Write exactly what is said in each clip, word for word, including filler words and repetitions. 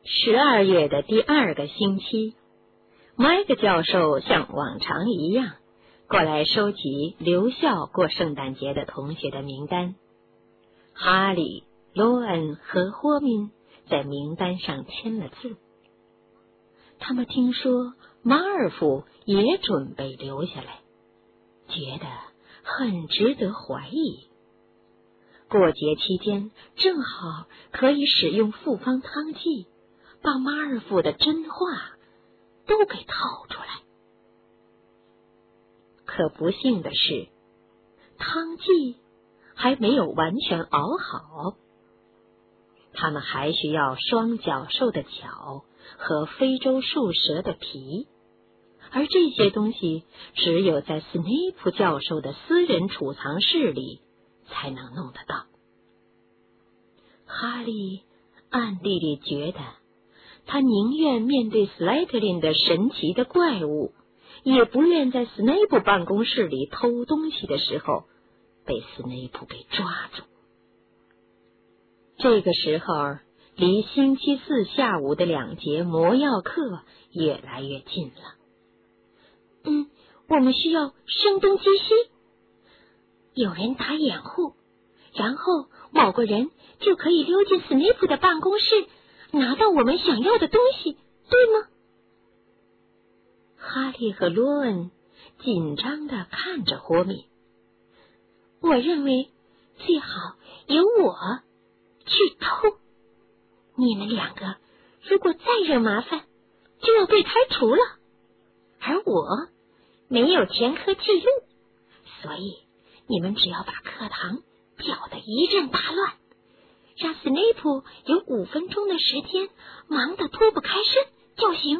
十二月的第二个星期，麦克教授像往常一样过来收集留校过圣诞节的同学的名单。哈利、罗恩和霍敏在名单上签了字。他们听说马尔福也准备留下来，觉得很值得怀疑。过节期间正好可以使用复方汤剂，把马尔福的真话都给套出来。可不幸的是，汤剂还没有完全熬好，他们还需要双脚兽的脚和非洲树蛇的皮，而这些东西只有在斯内普教授的私人储藏室里才能弄得到。哈利暗地里觉得，他宁愿面对斯莱特林的神奇的怪物，也不愿在斯内普办公室里偷东西的时候被斯内普给抓住。这个时候，离星期四下午的两节魔药课越来越近了。嗯，我们需要声东击西，有人打掩护，然后某个人就可以溜进斯内普的办公室，拿到我们想要的东西，对吗？哈利和罗恩紧张地看着霍敏。我认为最好由我去偷。你们两个如果再惹麻烦，就要被开除了。而我没有前科记录，所以你们只要把课堂搅得一阵大乱，让斯内普有五分钟的时间忙得脱不开身就行。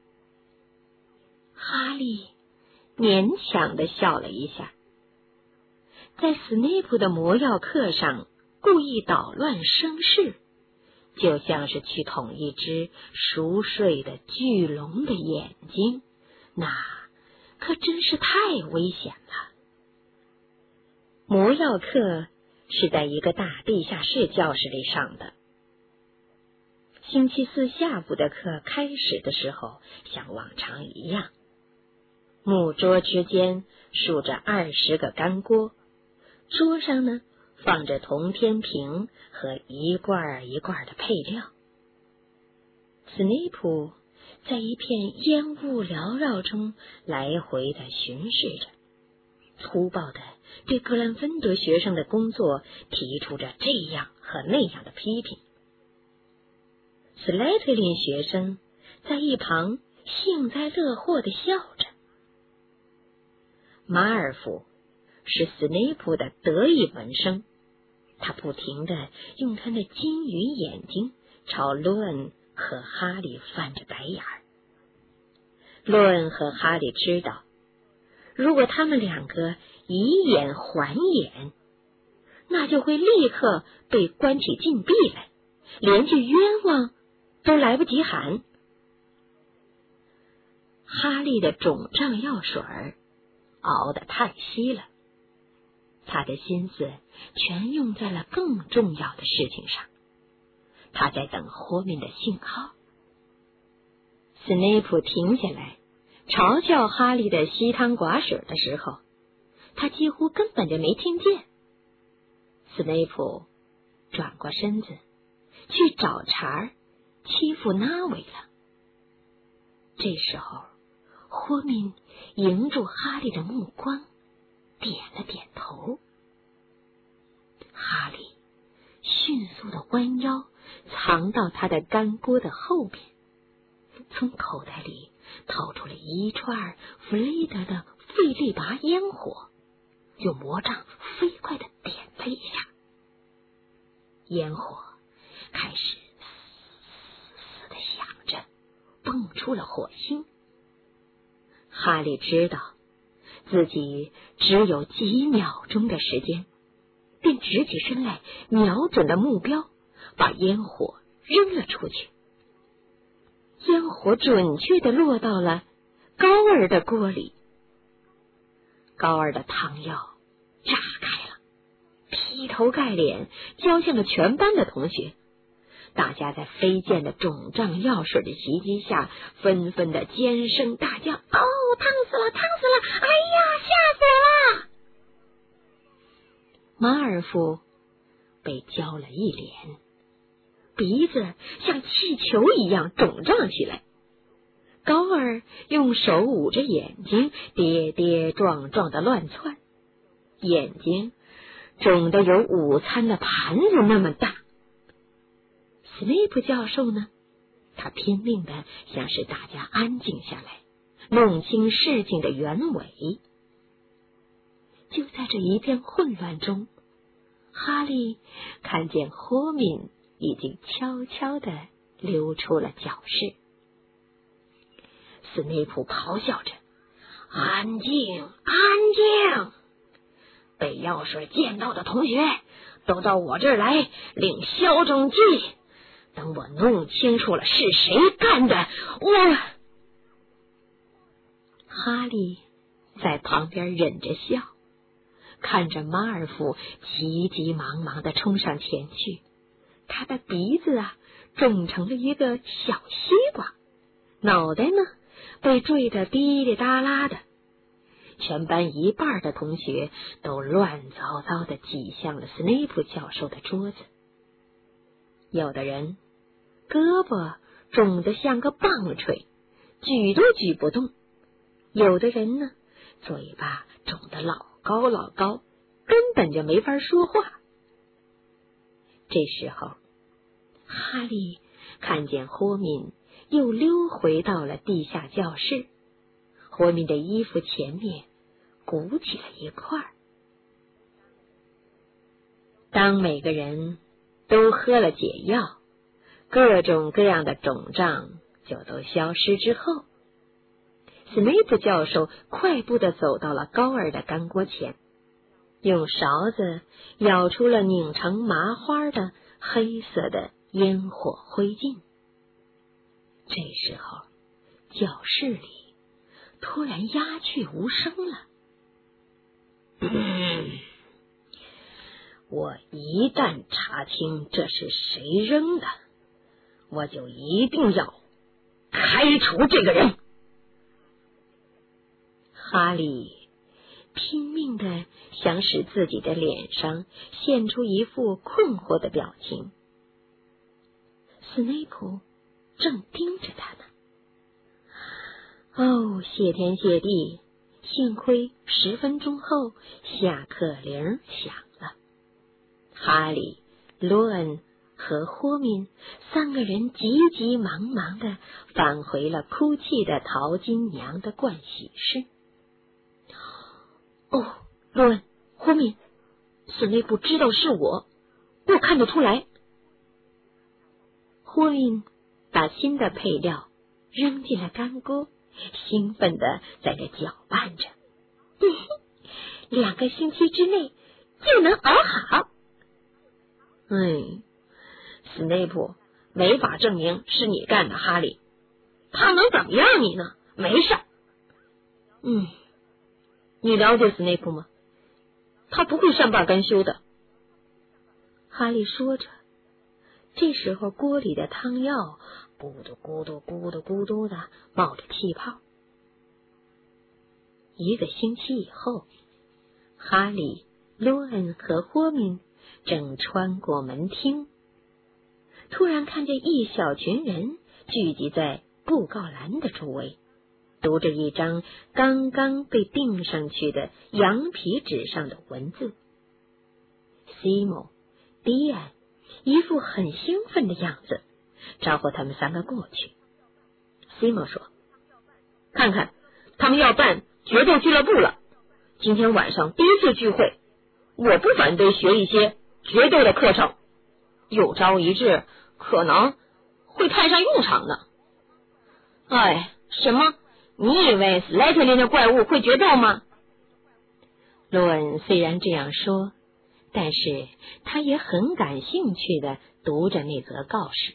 哈利勉强地笑了一下。在斯内普的魔药课上故意捣乱生事，就像是去捅一只熟睡的巨龙的眼睛，那可真是太危险了。魔药课是在一个大地下室教室里上的。星期四下午的课开始的时候，像往常一样，木桌之间竖着二十个干锅，桌上呢放着铜天平和一罐一罐的配料。斯内普在一片烟雾缭绕中来回的巡视着，粗暴的对格兰芬德学生的工作提出着这样和那样的批评。斯莱特林学生在一旁幸灾乐祸地笑着。马尔福是斯内普的得意门生，他不停地用他那金鱼眼睛朝罗恩和哈利翻着白眼儿。罗恩和哈利知道，如果他们两个以眼还眼，那就会立刻被关起禁闭来，连句冤枉都来不及喊。哈利的肿胀药水熬得太稀了，他的心思全用在了更重要的事情上。他在等霍敏的信号。斯内普停下来嘲笑哈利的稀汤寡水的时候，他几乎根本就没听见。斯内普转过身子去找茬欺负纳维了。这时候霍敏迎住哈利的目光，点了点头。哈利迅速地弯腰藏到他的干锅的后边，从口袋里掏出了一串弗雷德的费利拔烟火，用魔杖飞快地点了一下，烟火开始嘶嘶地响着，蹦出了火星。哈利知道自己只有几秒钟的时间，便直起身来，瞄准了目标，把烟火扔了出去。烟火准确地落到了高尔的锅里，高尔的汤药炸开了，劈头盖脸浇向了全班的同学。 大家在飞溅的肿胀药水的袭击下，纷纷的尖声大叫：“哦，烫死了，烫死了！哎呀，吓死了！”马尔福被浇了一脸，鼻子像气球一样肿胀起来。高尔用手捂着眼睛，跌跌撞撞的乱窜，眼睛肿得有午餐的盘子那么大。斯内普教授呢，他拼命的想使大家安静下来，弄清事情的原委。就在这一片混乱中，哈利看见霍敏已经悄悄地溜出了教室。斯内普咆哮着：“安静，安静！被药水溅到的同学都到我这儿来领消肿剂。等我弄清楚了是谁干的，我……”哈利在旁边忍着笑，看着马尔福急急忙忙地冲上前去，他的鼻子啊肿成了一个小西瓜，脑袋呢被坠得滴滴答啦的。全班一半的同学都乱糟糟地挤向了斯内普教授的桌子，有的人胳膊肿得像个棒槌，举都举不动；有的人呢，嘴巴肿得老高老高，根本就没法说话。这时候，哈利看见霍敏又溜回到了地下教室，霍敏的衣服前面鼓起了一块。当每个人都喝了解药，各种各样的肿胀就都消失之后，斯内普教授快步地走到了高尔的干锅前，用勺子舀出了拧成麻花的黑色的烟火灰烬。这时候，教室里突然鸦雀无声了。嗯，我一旦查清这是谁扔的，我就一定要开除这个人。哈利拼命的想使自己的脸上现出一副困惑的表情。斯内普正盯着他呢。哦，谢天谢地，幸亏十分钟后下课铃响了。哈利、罗恩和霍敏三个人急急忙忙的返回了哭泣的淘金娘的盥洗室。哦，罗恩、霍敏，斯内普知道是我，我看得出来。霍敏把新的配料扔进了干锅，兴奋的在这搅拌着。两个星期之内就能熬好。哎，斯内普没法证明是你干的，哈利，他能怎么样你呢？没事。嗯，你了解斯内普吗？他不会善罢甘休的。哈利说着，这时候锅里的汤药咕嘟咕嘟咕嘟咕嘟的冒着气泡。一个星期以后，哈利、罗恩和霍敏正穿过门厅，突然看见一小群人聚集在布告栏的周围，读着一张刚刚被钉上去的羊皮纸上的文字。西蒙、迪安一副很兴奋的样子，招呼他们三个过去。西蒙说：“看看，他们要办决斗俱乐部了，今天晚上第一次聚会，我不反对学一些决斗的课程，有朝一日可能会派上用场的。”哎，什么？你以为斯莱特林的怪物会决斗吗？罗恩虽然这样说，但是他也很感兴趣的读着那则告示。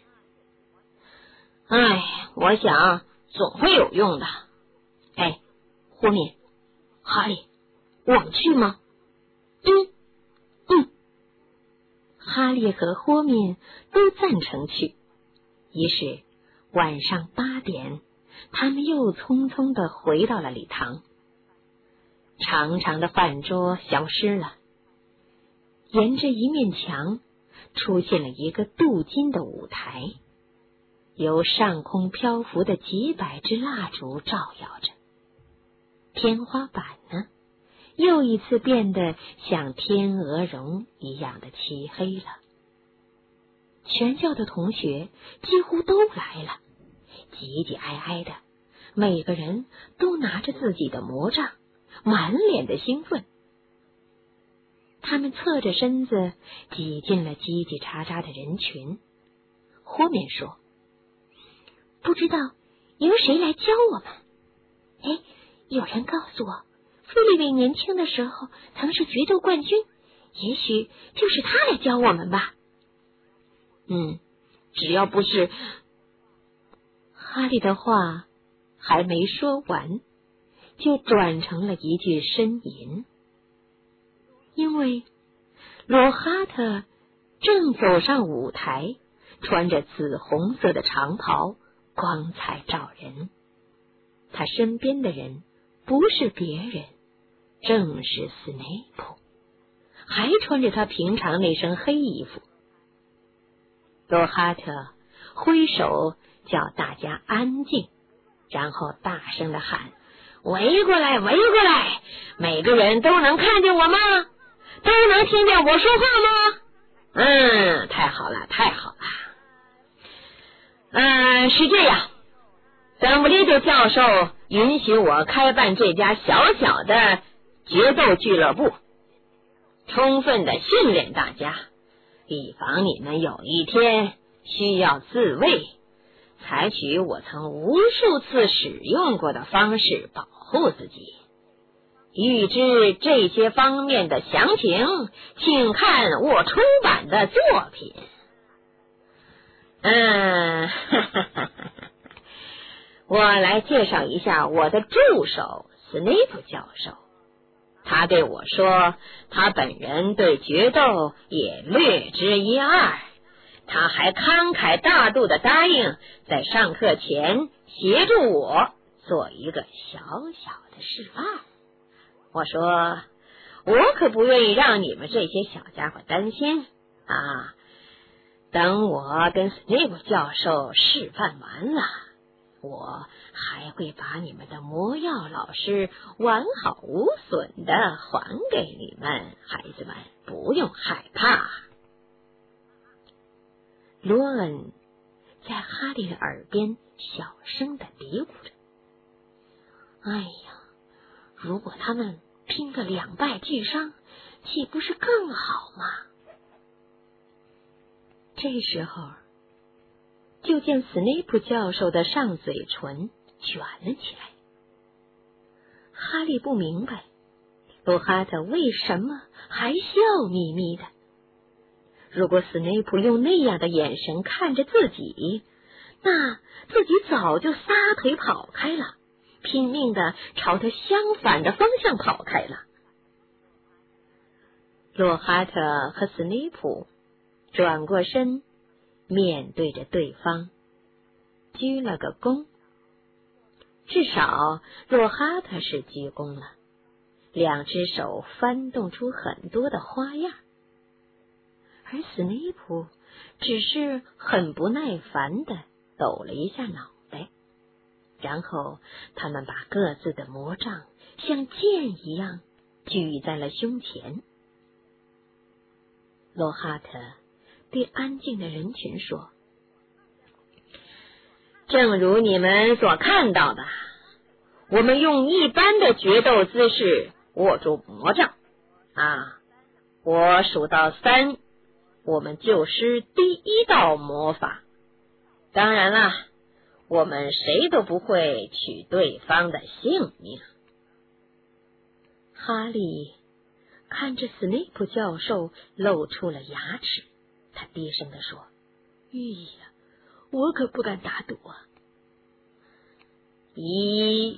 哎，我想总会有用的。哎，霍敏、哈利，我们去吗？嗯嗯。 哈利和霍敏都赞成去。于是晚上八点，他们又匆匆地回到了礼堂。长长的饭桌消失了，沿着一面墙出现了一个镀金的舞台，由上空漂浮的几百支蜡烛照耀着。天花板呢，又一次变得像天鹅绒一样的漆黑了。全校的同学几乎都来了，挤挤挨挨的，每个人都拿着自己的魔杖，满脸的兴奋。他们侧着身子挤进了叽叽喳喳的人群。霍面说：“不知道由谁来教我们？哎，有人告诉我，菲利维年轻的时候曾是决斗冠军，也许就是他来教我们吧。”嗯，只要不是……哈利的话还没说完，就转成了一句呻吟，因为罗哈特正走上舞台，穿着紫红色的长袍，光彩照人。他身边的人不是别人，正是斯内普，还穿着他平常那身黑衣服。罗哈特挥手叫大家安静，然后大声地喊：“围过来，围过来！每个人都能看见我吗？都能听见我说话吗？嗯，太好了，太好了。嗯，是这样，邓布利多教授允许我开办这家小小的决斗俱乐部，充分的训练大家，以防你们有一天需要自卫，采取我曾无数次使用过的方式保护自己。欲知这些方面的详情，请看我出版的作品。嗯，哈哈哈哈，我来介绍一下我的助手斯内普教授。他对我说，他本人对决斗也略知一二，他还慷慨大度地答应在上课前协助我做一个小小的示范。我说，我可不愿意让你们这些小家伙担心啊！等我跟斯内普教授示范完了，我还会把你们的魔药老师完好无损的还给你们，孩子们不用害怕。罗恩在哈利的耳边小声的嘀咕着：“哎呀，如果他们拼个两败俱伤，岂不是更好吗？”这时候，就见斯内普教授的上嘴唇卷了起来。哈利不明白罗哈特为什么还笑眯眯的。如果斯内普用那样的眼神看着自己，那自己早就撒腿跑开了，拼命的朝他相反的方向跑开了。罗哈特和斯内普转过身，面对着对方，鞠了个躬。至少洛哈特是鞠躬了，两只手翻动出很多的花样，而斯内普只是很不耐烦地抖了一下脑袋，然后他们把各自的魔杖像剑一样举在了胸前。洛哈特对安静的人群说：“正如你们所看到的，我们用一般的决斗姿势握住魔杖啊！我数到三，我们就施第一道魔法。当然啦，我们谁都不会取对方的性命。”哈利看着斯内普教授露出了牙齿，他低声地说：“哎呀，我可不敢打赌啊！一、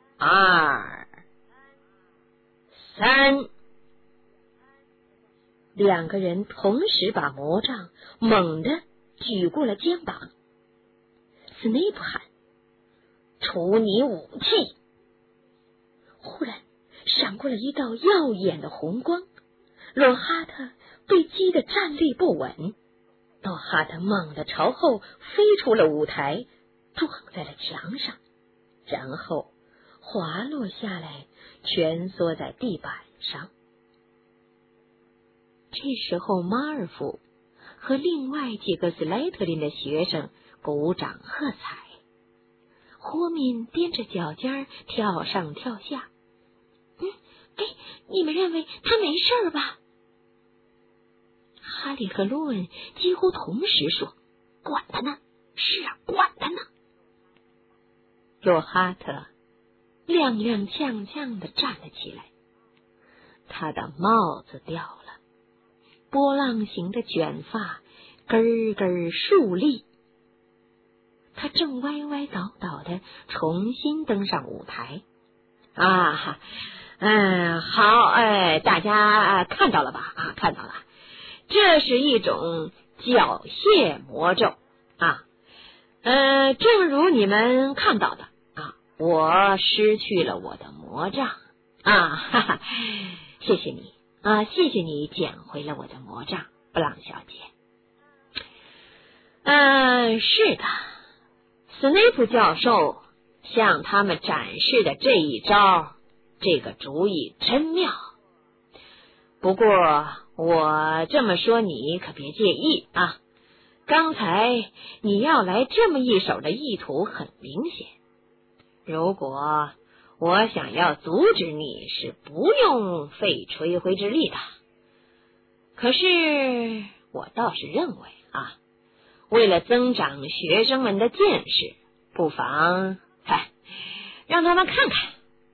二、三。” 两个人同时把魔杖猛地举过了肩膀。斯内普喊：出你武器！忽然闪过了一道耀眼的红光，罗哈特被击得站立不稳。罗哈特猛地朝后飞出了舞台，撞在了墙上，然后滑落下来，蜷缩在地板上。这时候马尔福和另外几个斯莱特林的学生鼓掌喝彩，霍敏踮着脚尖跳上跳下。嗯，哎，你们认为他没事吧？哈利和罗恩几乎同时说：管他呢，是啊，管他呢。罗哈特踉踉跄跄地站了起来，他的帽子掉了，波浪形的卷发根根竖立。他正歪歪倒倒地重新登上舞台。啊，嗯，好，哎，大家看到了吧？啊，看到了，这是一种缴械魔咒啊。呃，正如你们看到的啊，我失去了我的魔杖啊，哈哈，谢谢你啊，谢谢你捡回了我的魔杖，布朗小姐。嗯，是的，斯内普教授向他们展示的这一招，这个主意真妙。不过我这么说你可别介意啊，刚才你要来这么一手的意图很明显，如果我想要阻止你是不用费吹灰之力的。可是我倒是认为啊，为了增长学生们的见识，不妨嗨，让他们看看。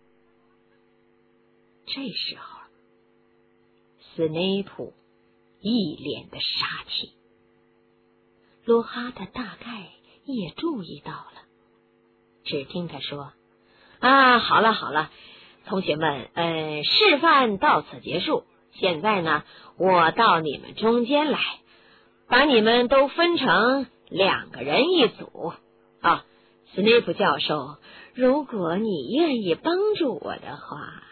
这时候斯内普一脸的杀气，罗哈特大概也注意到了，只听他说：啊，好了好了，同学们，呃，示范到此结束。现在呢，我到你们中间来，把你们都分成两个人一组啊。斯内普教授，如果你愿意帮助我的话。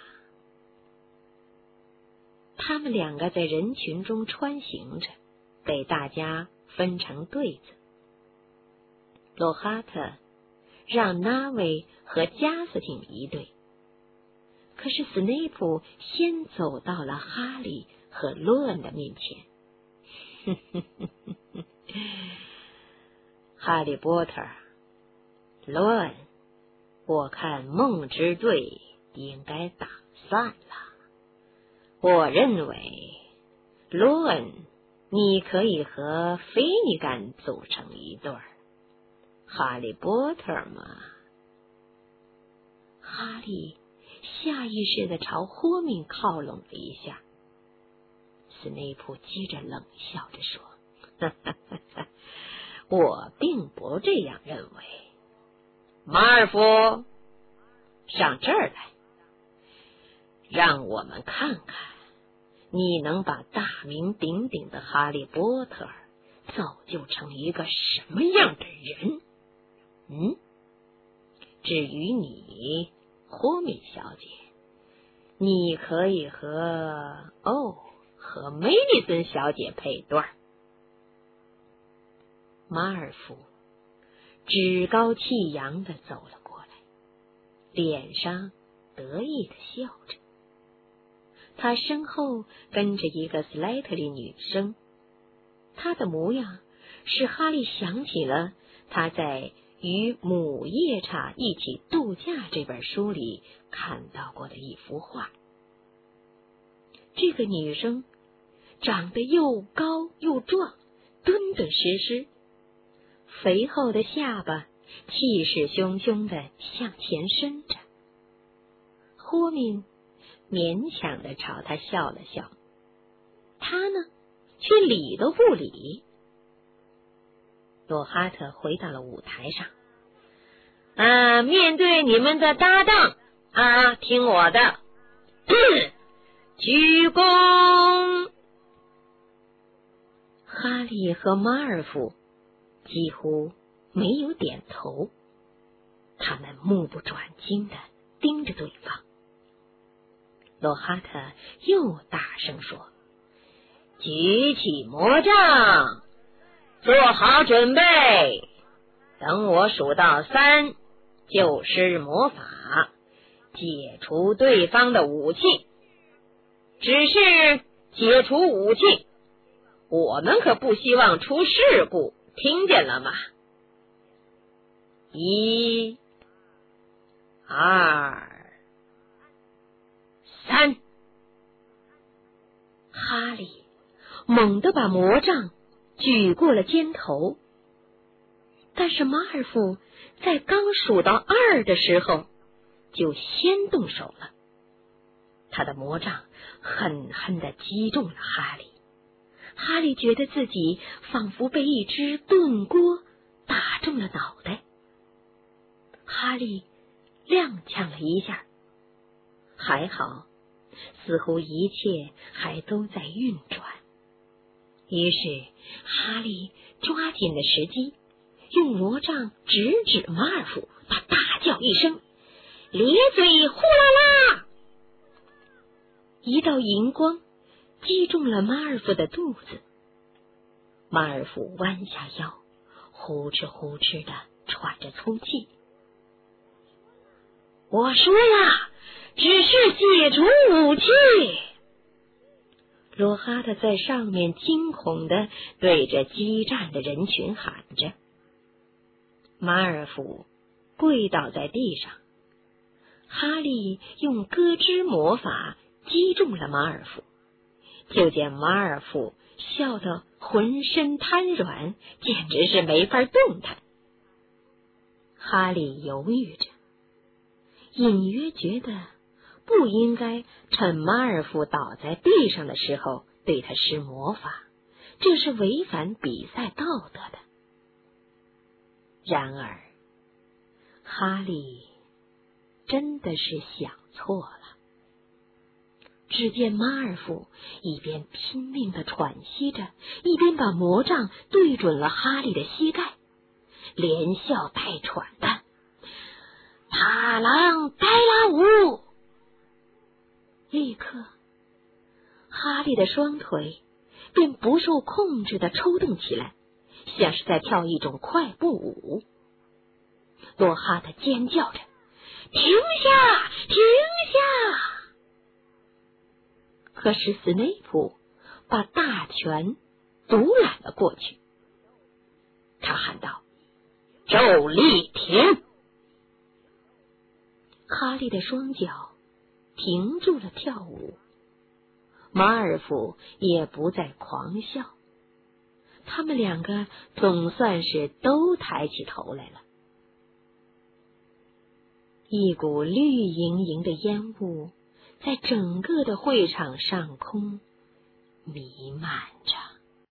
他们两个在人群中穿行着，被大家分成队子。罗哈特让纳威和加斯汀一队，可是斯内普先走到了哈利和罗恩的面前。哈利波特，罗恩，我看梦之队应该打散了。我认为，罗恩，你可以和菲尼甘组成一对儿。哈利波特嘛，哈利下意识地朝霍敏靠拢了一下。斯内普接着冷笑着说：哈哈哈哈，我并不这样认为。马尔福，上这儿来，让我们看看你能把大名鼎鼎的哈利波特造就成一个什么样的人。嗯，至于你，霍米小姐，你可以和哦和梅丽森小姐配对儿。马尔福趾高气扬地走了过来，脸上得意地笑着。他身后跟着一个斯莱特林女生，她的模样使哈利想起了他在与母夜叉一起度假这本书里看到过的一幅画。这个女生长得又高又壮，敦敦实实，肥厚的下巴气势汹汹地向前伸着。霍敏勉强地朝他笑了笑，他呢却理都不理。罗哈特回到了舞台上，啊，面对你们的搭档啊，听我的，鞠躬。 哈利和马尔福几乎没有点头，他们目不转睛地盯着对方。罗哈特又大声说：“举起魔杖，做好准备，等我数到三，就施魔法，解除对方的武器。只是解除武器，我们可不希望出事故，听见了吗？一、二、三。”哈利猛地把魔杖举过了肩头，但是马尔福在刚数到二的时候就先动手了。他的魔杖狠狠地击中了哈利，哈利觉得自己仿佛被一只钝锅打中了脑袋。哈利踉跄了一下，还好，似乎一切还都在运转。于是哈利抓紧了时机，用魔杖直指马尔福，他大叫一声：“咧嘴呼啦啦！”一道银光击中了马尔福的肚子，马尔福弯下腰，呼哧呼哧地喘着粗气。“我说呀，只是解除武器！”罗哈特在上面惊恐地对着激战的人群喊着。马尔福跪倒在地上，哈利用咯吱魔法击中了马尔福，就见马尔福笑得浑身瘫软，简直是没法动弹。哈利犹豫着，隐约觉得不应该趁马尔福倒在地上的时候对他施魔法，这是违反比赛道德的。然而哈利真的是想错了。只见马尔福一边拼命地喘息着，一边把魔杖对准了哈利的膝盖，连笑带喘的：“螳螂逮拉舞！”立刻，哈利的双腿便不受控制地抽动起来，像是在跳一种快步舞。罗哈特尖叫着：“停下！停下！”可是斯内普把大拳独揽了过去，他喊道：“周立停！”哈利的双脚停住了跳舞，马尔福也不再狂笑，他们两个总算是都抬起头来了。一股绿莹莹的烟雾在整个的会场上空弥漫着。